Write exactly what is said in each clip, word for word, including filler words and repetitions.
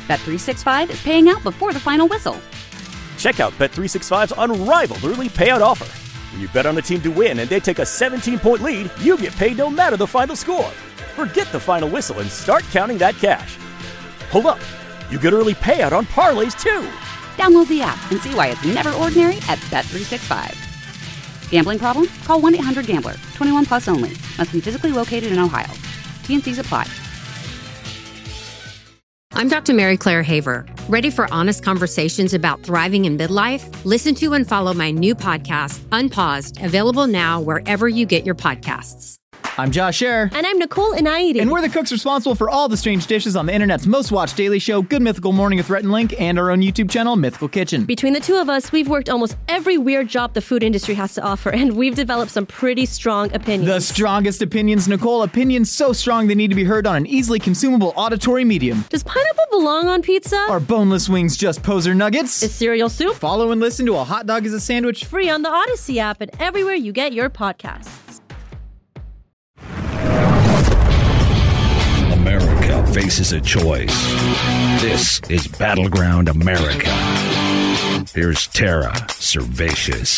Bet three sixty-five is paying out before the final whistle. Check out Bet three sixty-five's unrivaled early payout offer. When you bet on a team to win and they take a seventeen-point lead, you get paid no matter the final score. Forget the final whistle and start counting that cash. Hold up. You get early payout on parlays, too. Download the app and see why it's never ordinary at Bet three sixty-five. Gambling problem? Call one eight hundred gambler. twenty-one plus only. Must be physically located in Ohio. T N Cs apply. I'm Doctor Mary Claire Haver. Ready for honest conversations about thriving in midlife? Listen to and follow my new podcast, Unpaused, available now wherever you get your podcasts. I'm Josh Scherer. And I'm Nicole Inaidi. And we're the cooks responsible for all the strange dishes on the internet's most watched daily show, Good Mythical Morning with Rhett and Link, and our own YouTube channel, Mythical Kitchen. Between the two of us, we've worked almost every weird job the food industry has to offer, and we've developed some pretty strong opinions. The strongest opinions, Nicole. Opinions so strong they need to be heard on an easily consumable auditory medium. Does pineapple belong on pizza? Are boneless wings just poser nuggets? Is cereal soup? Follow and listen to A Hot Dog is a Sandwich. Free on the Odyssey app and everywhere you get your podcasts. America faces a choice. This is Battleground America. Here's Tara Servatius.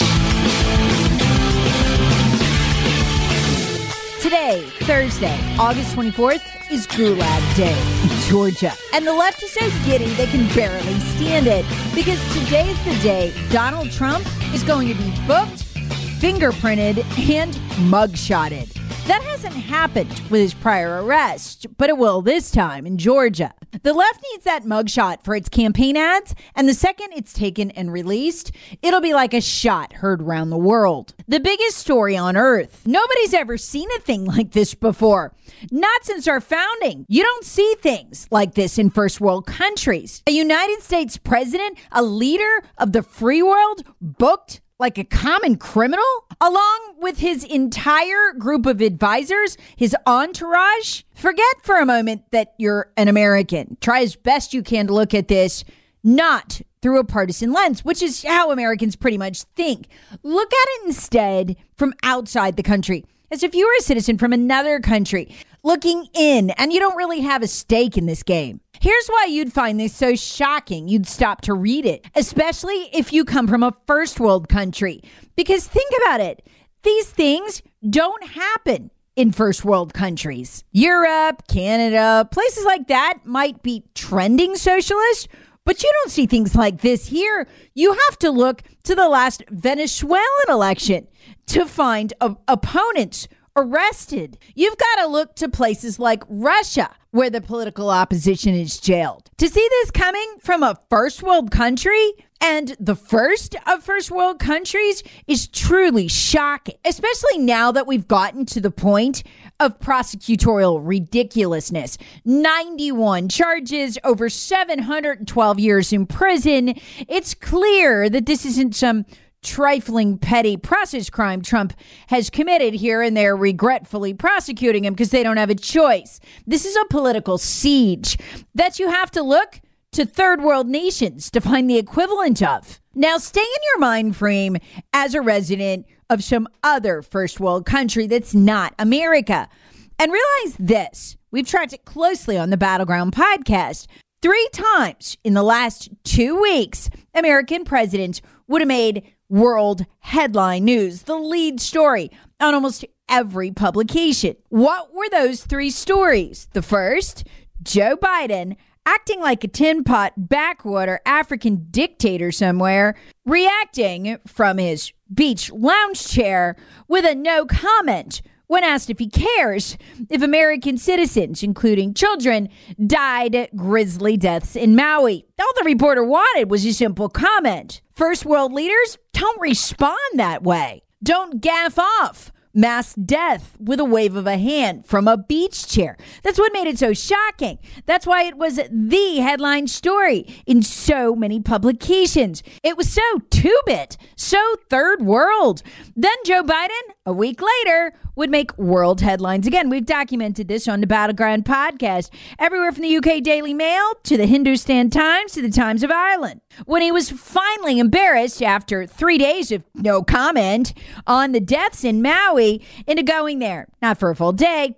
Today, Thursday, August twenty-fourth, is Gulag Day in Georgia. And the left is so giddy they can barely stand it. Because today's the day Donald Trump is going to be booked, fingerprinted, and mugshotted. That hasn't happened with his prior arrest, but it will this time in Georgia. The left needs that mugshot for its campaign ads, and the second it's taken and released, it'll be like a shot heard around the world. The biggest story on earth. Nobody's ever seen a thing like this before. Not since our founding. You don't see things like this in first world countries. A United States president, a leader of the free world, booked like a common criminal, along with his entire group of advisors, his entourage. Forget for a moment that you're an American. Try as best you can to look at this not through a partisan lens, which is how Americans pretty much think. Look at it instead from outside the country, as if you were a citizen from another country, looking in, and you don't really have a stake in this game. Here's why you'd find this so shocking you'd stop to read it, especially if you come from a first world country. Because think about it, these things don't happen in first world countries. Europe, Canada, places like that might be trending socialist, but you don't see things like this here. You have to look to the last Venezuelan election to find op- opponents arrested. You've got to look to places like Russia, where the political opposition is jailed. To see this coming from a first world country, and the first of first world countries, is truly shocking, especially now that we've gotten to the point of prosecutorial ridiculousness. ninety-one charges, over seven hundred twelve years in prison. It's clear that this isn't some trifling petty process crime Trump has committed here, and they're regretfully prosecuting him because they don't have a choice. This is a political siege that you have to look to third world nations to find the equivalent of. Now, stay in your mind frame as a resident of some other first world country that's not America, and realize this. We've tracked it closely on the Battleground podcast. Three times in the last two weeks, American presidents would have made world headline news, the lead story on almost every publication. What were those three stories? The first, Joe Biden acting like a tin pot backwater African dictator somewhere, reacting from his beach lounge chair with a no comment when asked if he cares if American citizens, including children, died grisly deaths in Maui. All the reporter wanted was a simple comment. First world leaders don't respond that way. Don't gaff off mass death with a wave of a hand from a beach chair. That's what made it so shocking. That's why it was the headline story in so many publications. It was so two-bit, so third world. Then Joe Biden, a week later, would make world headlines again. We've documented this on the Battleground podcast, everywhere from the U K Daily Mail to the Hindustan Times to the Times of Ireland. When he was finally embarrassed after three days of no comment on the deaths in Maui into going there, not for a full day, just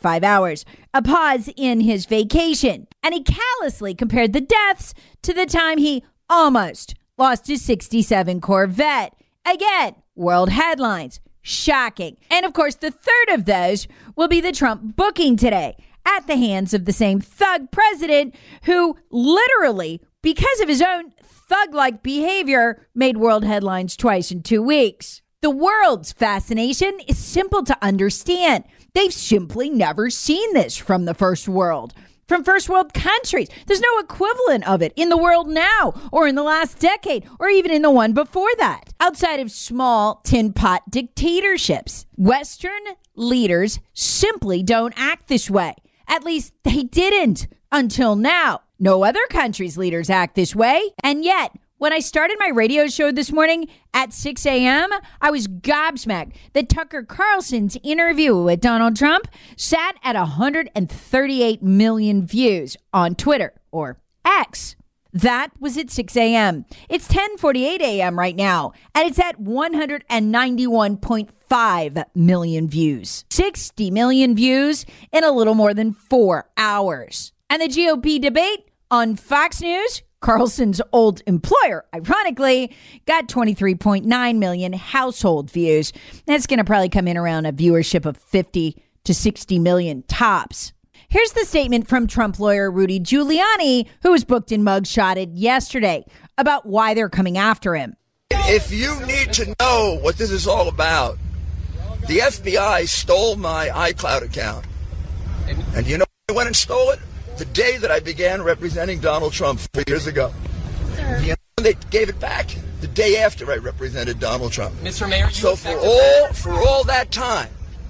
five hours, a pause in his vacation. And he callously compared the deaths to the time he almost lost his sixty-seven Corvette. Again, world headlines. Shocking. And of course, the third of those will be the Trump booking today at the hands of the same thug president who literally, because of his own thug-like behavior, made world headlines twice in two weeks. The world's fascination is simple to understand. They've simply never seen this from the first world. From first world countries. There's no equivalent of it in the world now or in the last decade or even in the one before that. Outside of small tin pot dictatorships, Western leaders simply don't act this way. At least they didn't until now. No other country's leaders act this way. And yet, when I started my radio show this morning at six a.m., I was gobsmacked that Tucker Carlson's interview with Donald Trump sat at one hundred thirty-eight million views on Twitter, or X. That was at six a.m. It's ten forty-eight a.m. right now, and it's at one hundred ninety-one point five million views. sixty million views in a little more than four hours. And the G O P debate on Fox News, Carlson's old employer, ironically, got twenty-three point nine million household views. That's going to probably come in around a viewership of fifty to sixty million tops. Here's the statement from Trump lawyer Rudy Giuliani, who was booked and mugshotted yesterday, about why they're coming after him. If you need to know what this is all about, the F B I stole my iCloud account. And you know who went and stole it? The day that I began representing Donald Trump four years ago. Sir. You know, they gave it back the day after I represented Donald Trump. Mister Mayor, you so for all for all that time,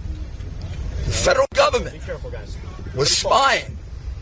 the federal government was spying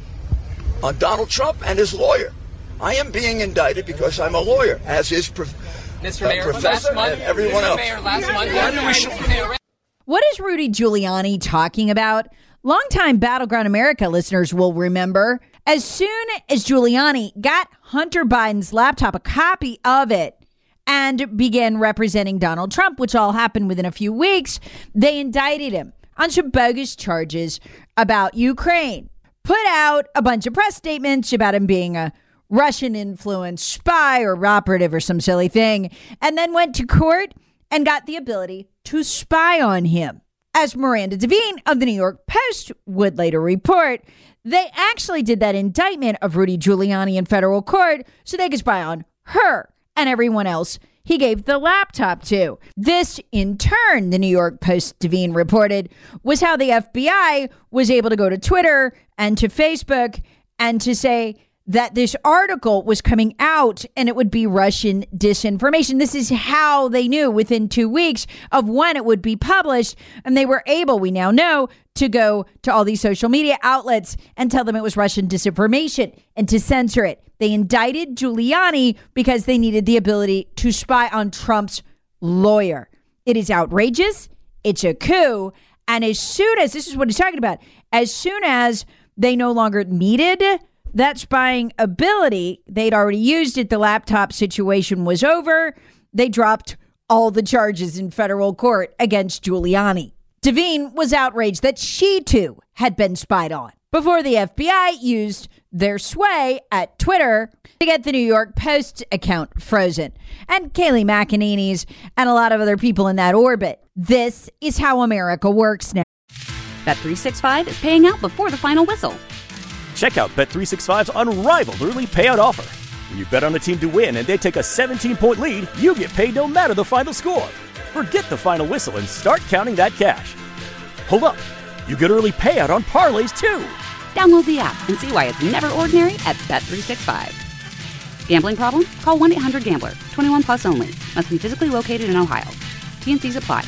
on Donald Trump and his lawyer. I am being indicted because I'm a lawyer, as is prof- Mister uh, Mayor, Professor month, and everyone Mister else. Mayor, last month, what is Rudy Giuliani talking about? Longtime Battleground America listeners will remember, as soon as Giuliani got Hunter Biden's laptop, a copy of it, and began representing Donald Trump, which all happened within a few weeks, they indicted him on some bogus charges about Ukraine, put out a bunch of press statements about him being a Russian-influenced spy or operative or some silly thing, and then went to court and got the ability to spy on him. As Miranda Devine of the New York Post would later report, they actually did that indictment of Rudy Giuliani in federal court so they could spy on her and everyone else he gave the laptop to. This, in turn, the New York Post Devine reported, was how the F B I was able to go to Twitter and to Facebook and to say that this article was coming out and it would be Russian disinformation. This is how they knew within two weeks of when it would be published. And they were able, we now know, to go to all these social media outlets and tell them it was Russian disinformation and to censor it. They indicted Giuliani because they needed the ability to spy on Trump's lawyer. It is outrageous. It's a coup. And as soon as, this is what he's talking about, as soon as they no longer needed that spying ability, they'd already used it. The laptop situation was over. They dropped all the charges in federal court against Giuliani. Devine was outraged that she, too, had been spied on before the F B I used their sway at Twitter to get the New York Post account frozen, and Kayleigh McEnany's and a lot of other people in that orbit. This is how America works now. Bet three sixty-five is paying out before the final whistle. Check out Bet three sixty-five's unrivaled early payout offer. When you bet on a team to win and they take a seventeen-point lead, you get paid no matter the final score. Forget the final whistle and start counting that cash. Hold up. You get early payout on parlays, too. Download the app and see why it's never ordinary at Bet three sixty-five. Gambling problem? Call one eight hundred gambler. twenty-one plus only. Must be physically located in Ohio. T N Cs apply.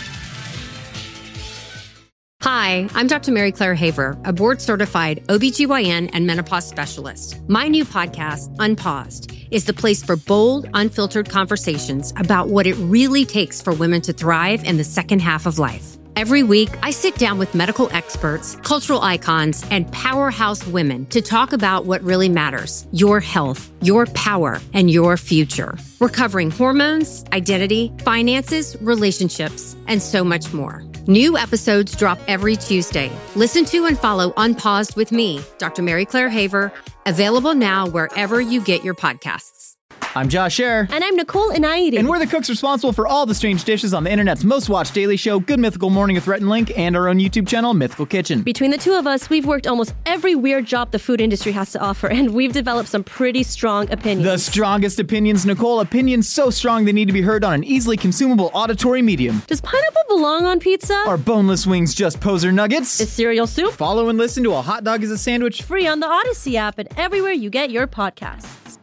Hi, I'm Doctor Mary Claire Haver, a board-certified O B G Y N and menopause specialist. My new podcast, Unpaused, is the place for bold, unfiltered conversations about what it really takes for women to thrive in the second half of life. Every week, I sit down with medical experts, cultural icons, and powerhouse women to talk about what really matters: your health, your power, and your future. We're covering hormones, identity, finances, relationships, and so much more. New episodes drop every Tuesday. Listen to and follow Unpaused with me, Doctor Mary Claire Haver, available now wherever you get your podcasts. I'm Josh Scherer. And I'm Nicole Inaidi. And we're the cooks responsible for all the strange dishes on the internet's most watched daily show, Good Mythical Morning with Rhett and Link, and our own YouTube channel, Mythical Kitchen. Between the two of us, we've worked almost every weird job the food industry has to offer, and we've developed some pretty strong opinions. The strongest opinions, Nicole. Opinions so strong they need to be heard on an easily consumable auditory medium. Does pineapple belong on pizza? Are boneless wings just poser nuggets? Is cereal soup? Follow and listen to A Hot Dog is a Sandwich. Free on the Odyssey app and everywhere you get your podcasts.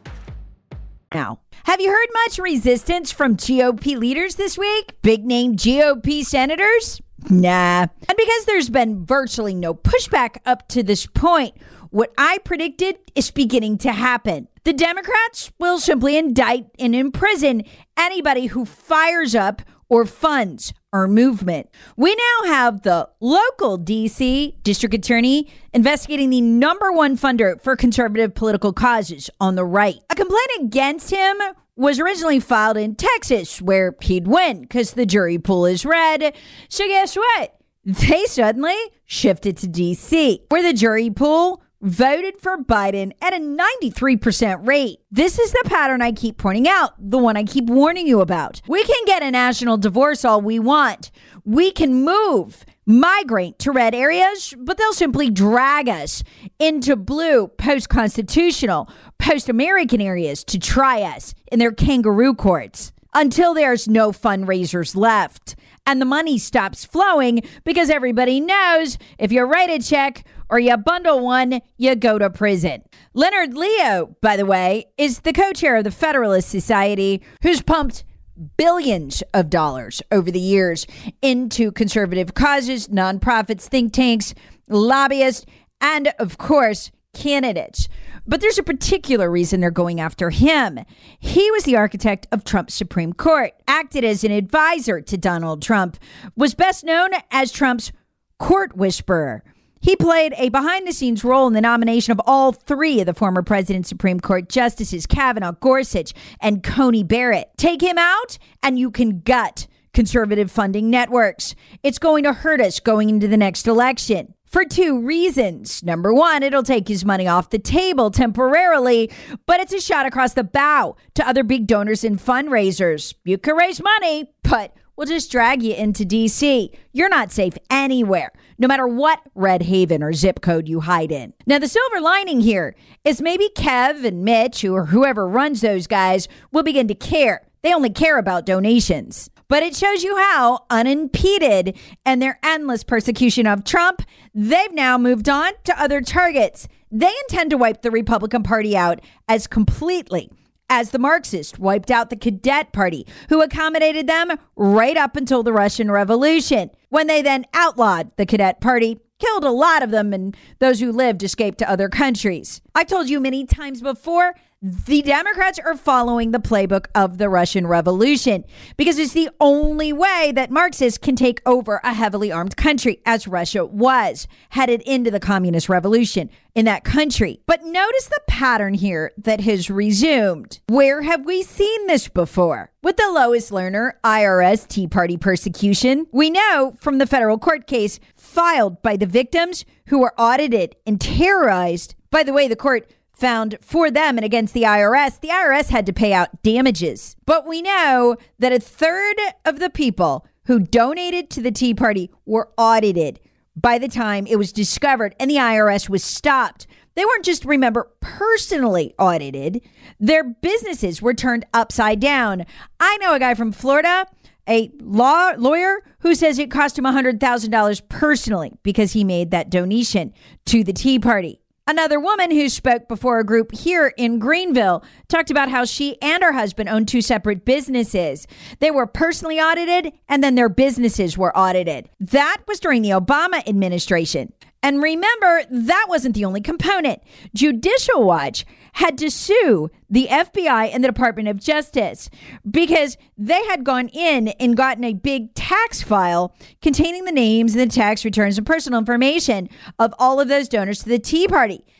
Now, have you heard much resistance from G O P leaders this week? Big name G O P senators? Nah. And because there's been virtually no pushback up to this point, what I predicted is beginning to happen. The Democrats will simply indict and imprison anybody who fires up or funds our movement. We now have the local D C district attorney investigating the number one funder for conservative political causes on the right. A complaint against him was originally filed in Texas, where he'd win because the jury pool is red. So guess what? They suddenly shifted to D C, where the jury pool voted for Biden at a ninety-three percent rate. This is the pattern I keep pointing out, the one I keep warning you about. We can get a national divorce all we want. We can move, migrate to red areas, but they'll simply drag us into blue, post-constitutional, post-American areas to try us in their kangaroo courts until there's no fundraisers left. And the money stops flowing because everybody knows if you write a check or you bundle one, you go to prison. Leonard Leo, by the way, is the co-chair of the Federalist Society, who's pumped billions of dollars over the years into conservative causes, nonprofits, think tanks, lobbyists, and, of course, candidates. But there's a particular reason they're going after him. He was the architect of Trump's Supreme Court, acted as an advisor to Donald Trump, was best known as Trump's court whisperer. He played a behind-the-scenes role in the nomination of all three of the former president's Supreme Court justices, Kavanaugh, Gorsuch, and Coney Barrett. Take him out, and you can gut conservative funding networks. It's going to hurt us going into the next election for two reasons. Number one, it'll take his money off the table temporarily, but it's a shot across the bow to other big donors and fundraisers. You can raise money, but we'll just drag you into D C. You're not safe anywhere, no matter what red haven or zip code you hide in. Now, the silver lining here is maybe Kev and Mitch, or whoever runs those guys, will begin to care. They only care about donations. But it shows you how, unimpeded in their endless persecution of Trump, they've now moved on to other targets. They intend to wipe the Republican Party out as completely as the Marxists wiped out the Cadet Party, who accommodated them right up until the Russian Revolution, when they then outlawed the Cadet Party, killed a lot of them, and those who lived escaped to other countries. I told you many times before, the Democrats are following the playbook of the Russian Revolution because it's the only way that Marxists can take over a heavily armed country, as Russia was headed into the communist revolution in that country. But notice the pattern here that has resumed. Where have we seen this before? With the Lois Lerner I R S Tea Party persecution, we know from the federal court case filed by the victims who were audited and terrorized. By the way, the court found for them and against the I R S, the I R S had to pay out damages. But we know that a third of the people who donated to the Tea Party were audited by the time it was discovered and the I R S was stopped. They weren't just, remember, personally audited. Their businesses were turned upside down. I know a guy from Florida, a law lawyer, who says it cost him one hundred thousand dollars personally because he made that donation to the Tea Party. Another woman who spoke before a group here in Greenville talked about how she and her husband owned two separate businesses. They were personally audited and then their businesses were audited. That was during the Obama administration. And remember, that wasn't the only component. Judicial Watch had to sue the F B I and the Department of Justice because they had gone in and gotten a big tax file containing the names and the tax returns and personal information of all of those donors to the Tea Party.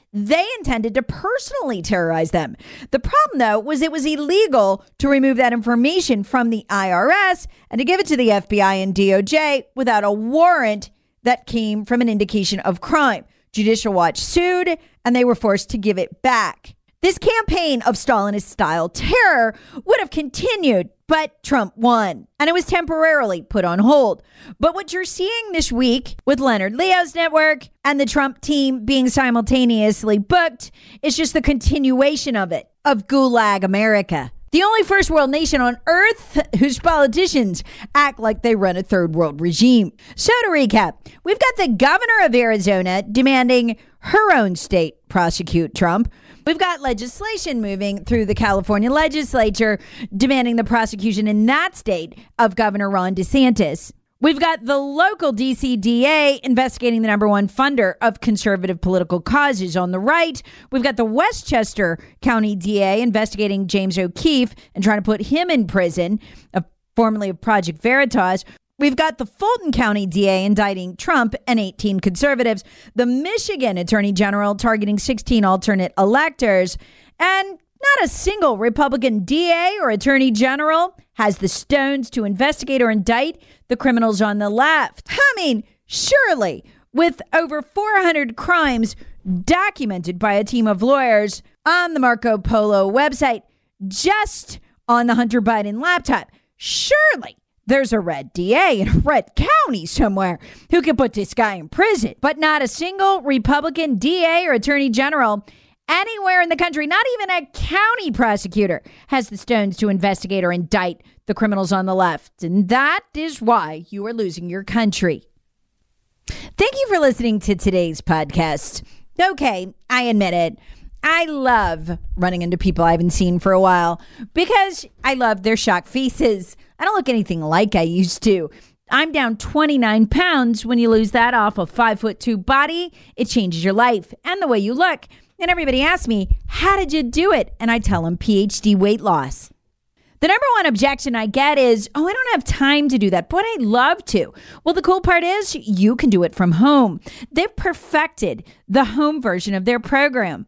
they intended to personally terrorize them. The problem, though, was it was illegal to remove that information from the I R S and to give it to the F B I and D O J without a warrant that came from an indication of crime. Judicial Watch sued, and they were forced to give it back. This campaign of Stalinist-style terror would have continued, but Trump won, and it was temporarily put on hold. But what you're seeing this week with Leonard Leo's network and the Trump team being simultaneously booked is just the continuation of it, of Gulag America. The only first world nation on earth whose politicians act like they run a third world regime. So to recap, we've got the governor of Arizona demanding her own state prosecute Trump. We've got legislation moving through the California legislature demanding the prosecution in that state of Governor Ron DeSantis. We've got the local D C D A investigating the number one funder of conservative political causes on the right. We've got the Westchester County D A investigating James O'Keefe and trying to put him in prison, uh, formerly of Project Veritas. We've got the Fulton County D A indicting Trump and eighteen conservatives, the Michigan Attorney General targeting sixteen alternate electors, and not a single Republican D A or Attorney General has the stones to investigate or indict the criminals on the left. I mean, surely, with over four hundred crimes documented by a team of lawyers on the Marco Polo website, just on the Hunter Biden laptop, surely there's a red D A in a red county somewhere who can put this guy in prison. But not a single Republican D A or Attorney General anywhere in the country, not even a county prosecutor, has the stones to investigate or indict the criminals on the left. And that is why you are losing your country. Thank you for listening to today's podcast. Okay, I admit it. I love running into people I haven't seen for a while because I love their shocked faces. I don't look anything like I used to. I'm down twenty-nine pounds. When you lose that off a five foot two body, it changes your life and the way you look. And everybody asks me, how did you do it? And I tell them P H D weight loss. The number one objection I get is, oh, I don't have time to do that, but I'd love to. Well, the cool part is you can do it from home. They've perfected the home version of their program.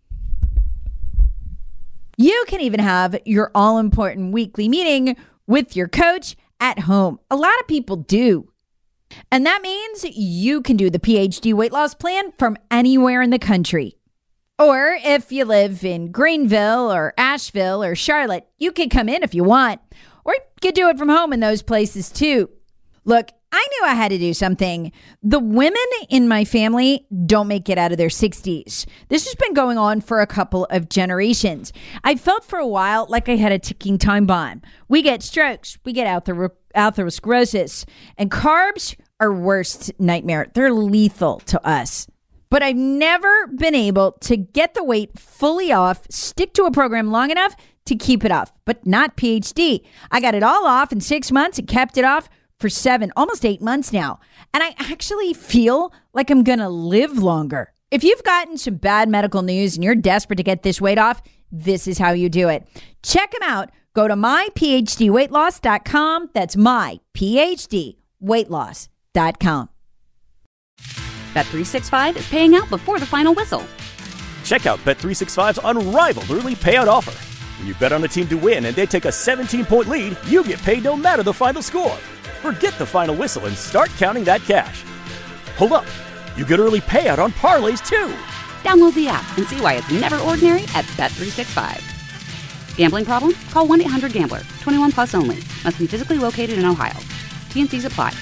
You can even have your all-important weekly meeting with your coach at home. A lot of people do. And that means you can do the P H D weight loss plan from anywhere in the country. Or if you live in Greenville or Asheville or Charlotte, you can come in if you want. Or you can do it from home in those places too. Look, I knew I had to do something. The women in my family don't make it out of their sixties. This has been going on for a couple of generations. I felt for a while like I had a ticking time bomb. We get strokes, we get ather- atherosclerosis, and carbs are worst nightmare. They're lethal to us. But I've never been able to get the weight fully off, stick to a program long enough to keep it off, but not P H D. I got it all off in six months and kept it off for seven, almost eight months now. And I actually feel like I'm going to live longer. If you've gotten some bad medical news and you're desperate to get this weight off, this is how you do it. Check them out. Go to my p h d weight loss dot com. That's my p h d weight loss dot com. Bet three sixty-five is paying out before the final whistle. Check out Bet three sixty-five's unrivaled early payout offer. When you bet on a team to win and they take a seventeen-point lead, you get paid no matter the final score. Forget the final whistle and start counting that cash. Hold up. You get early payout on parlays too. Download the app and see why it's never ordinary at Bet three sixty-five. Gambling problem? Call one eight hundred gambler. twenty-one plus only. Must be physically located in Ohio. T and C's apply.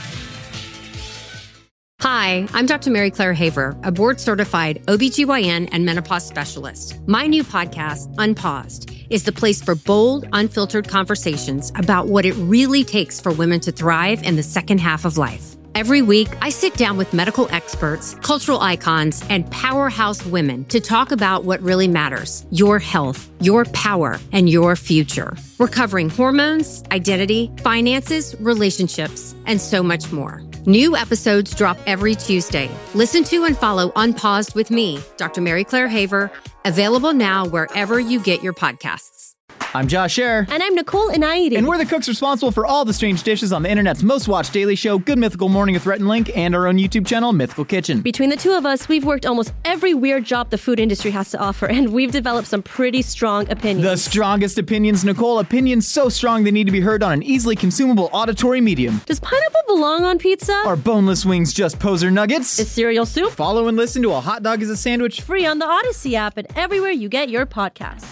Hi, I'm Doctor Mary Claire Haver, a board-certified O B G Y N and menopause specialist. My new podcast, Unpaused, is the place for bold, unfiltered conversations about what it really takes for women to thrive in the second half of life. Every week, I sit down with medical experts, cultural icons, and powerhouse women to talk about what really matters: your health, your power, and your future. We're covering hormones, identity, finances, relationships, and so much more. New episodes drop every Tuesday. Listen to and follow Unpaused with me, Doctor Mary Claire Haver, available now wherever you get your podcasts. I'm Josh Scherer. And I'm Nicole Inaidi. And we're the cooks responsible for all the strange dishes on the internet's most watched daily show, Good Mythical Morning with Rhett and Link, and our own YouTube channel, Mythical Kitchen. Between the two of us, we've worked almost every weird job the food industry has to offer, and we've developed some pretty strong opinions. The strongest opinions, Nicole. Opinions so strong they need to be heard on an easily consumable auditory medium. Does pineapple belong on pizza? Are boneless wings just poser nuggets? Is cereal soup? Follow and listen to A Hot Dog is a Sandwich Free on the Odyssey app and everywhere you get your podcasts.